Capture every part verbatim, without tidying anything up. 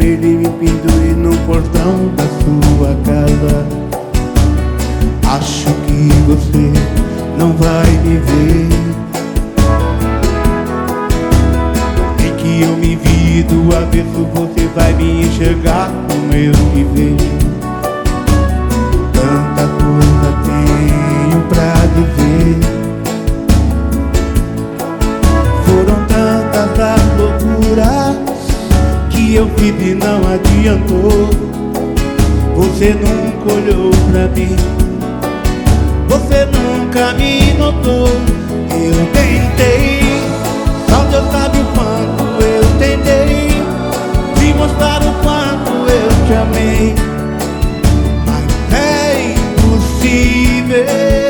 vermelho e me pendure no portão da sua casa. Acho que você não vai me ver, e que eu me vi do avesso, você vai me enxergar como eu te vejo. Tanta coisa tenho pra dizer, foram tantas as loucuras que eu fiz e não adiantou. Você nunca olhou pra mim, você nunca me notou. Eu tentei, só Deus sabe o quanto eu tentei te mostrar o quanto eu te amei, mas é impossível.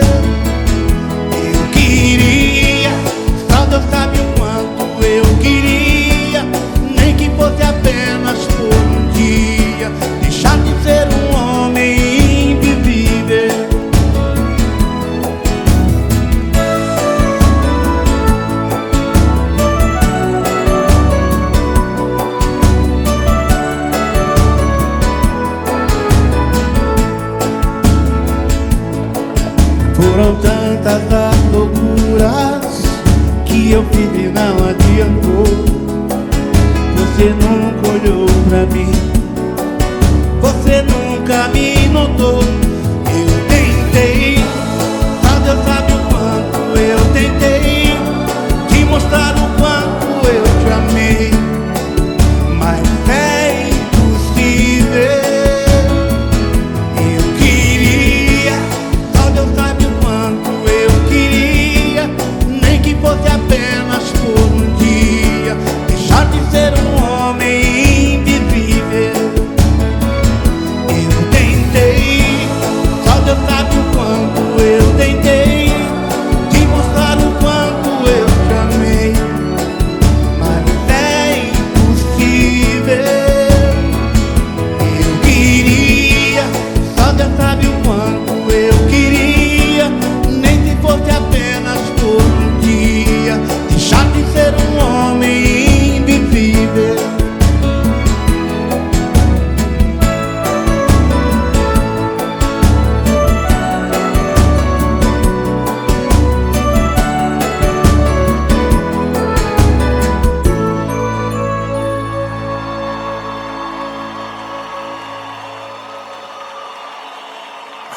Eu queria, só Deus sabe o quanto eu queria, nem que fosse apenas por um dia, deixar de ser um homem invisível. Foram tantas as loucuras que eu fiz e não adiantou. Você nunca olhou pra mim, você nunca me notou.